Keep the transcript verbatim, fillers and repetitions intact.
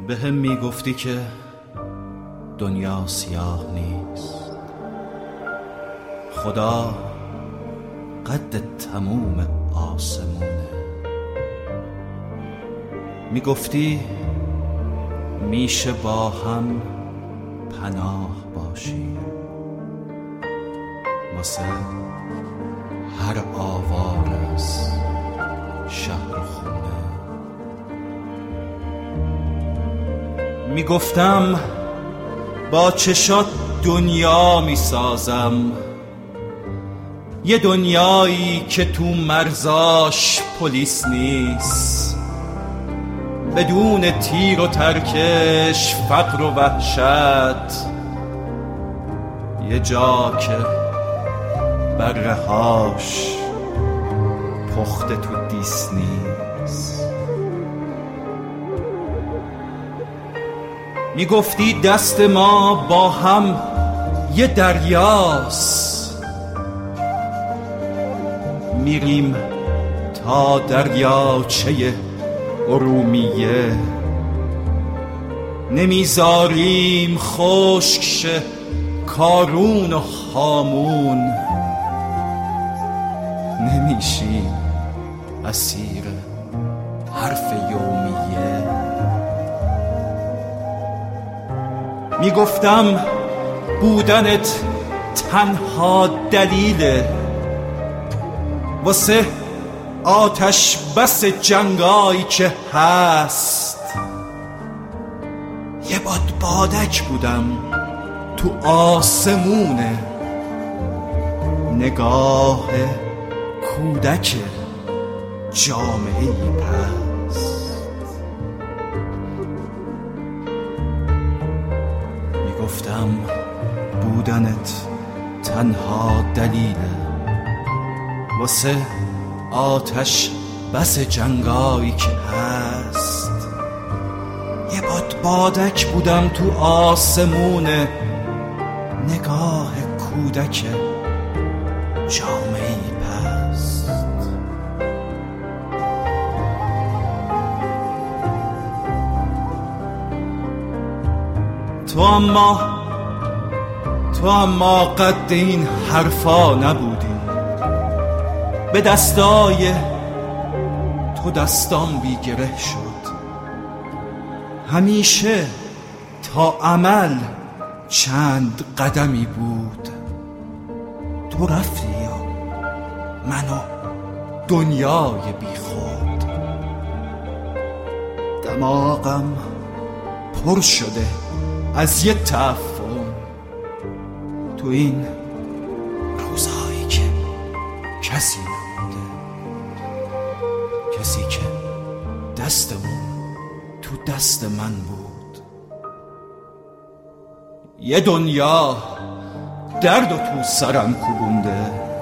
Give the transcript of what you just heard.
به هم می گفتی که دنیا سیاه نیست، خدا قد تموم آسمونه. می گفتی میشه با هم پناه باشی واسه هر آوار از شهر خونه. می گفتم با چشات دنیا می سازم، یه دنیایی که تو مرزاش پلیس نیست، بدون تیر و ترکش، فقر و وحشت، یه جا که برهاش پخته تو دیس نیست. می گفتی دست ما با هم یه دریاست، میریم تا دریاچه ارومیه، نمیذاریم خشک شه کارون و هامون، نمیشیم اسیر حرف یومیه. میگفتم بودنت تنها دلیله واسه آتش بس جنگایی که هست. یه باد بادک بودم تو آسمونه، نگاه کودک جامعه پست. میگفتم بودنت تنها دلیله واسه آتش بس جنگایی که هست. یه باد بادک بودم تو آسمونه، نگاه کودک جامعه پست. تو اما تو اما قد این حرفا نبودی، به دستای تو دستام بی گره شد. همیشه تا عمل چند قدمی بود، تو رفتی یا منو دنیای بی خود. دماغم پر شده از یه تعفن تو این روزایی که کسی نبوده، کسی که دستمون تو دست من بود. یه دنیا درد و تو سرم کوبونده،